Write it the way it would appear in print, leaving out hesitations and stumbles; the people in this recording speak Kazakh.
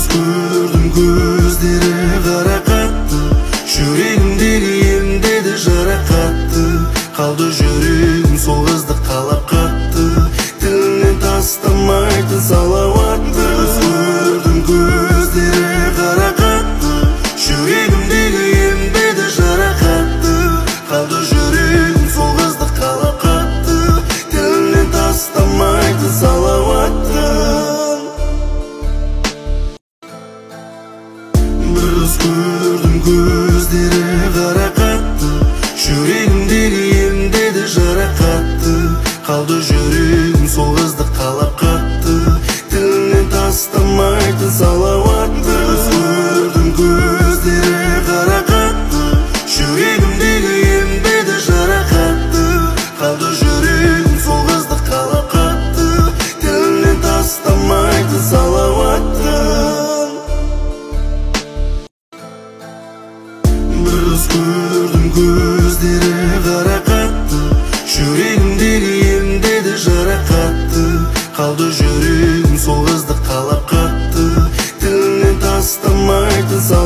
қыз көрдім, көздері қара қатты, жүрегімдегі емдеді жарақатты. Қалды жүрегім сол қызды қалап қатты, тілінен тастамайтын салауатты. Қыз көрдім, көздері қара қатты, жүрегімдегі емдеді жарақатты. Қалды жүрегім сол қызды қалап қатты, тілінен тастамайтын салауатты. Бір қыз көрдім, көздері қара қатты, жүрегімдегі емдеді жарақатты. Қалды жүрегім сол қызды қалап қатты, тілінен тастамайтын салауатты. Қыз көрдім, көздері қара қатты, жүрегімдегі емдеді жарақатты. Қалды жүрегім сол қызды қалап қатты, тілінен тастамайтын салауатты. Бір қыз көрдім, көздері қара қатты, жүрегімдегі емдеді жарақатты. Қалды жүрегім сол қызды қалап қатты, тілінен тастамайтын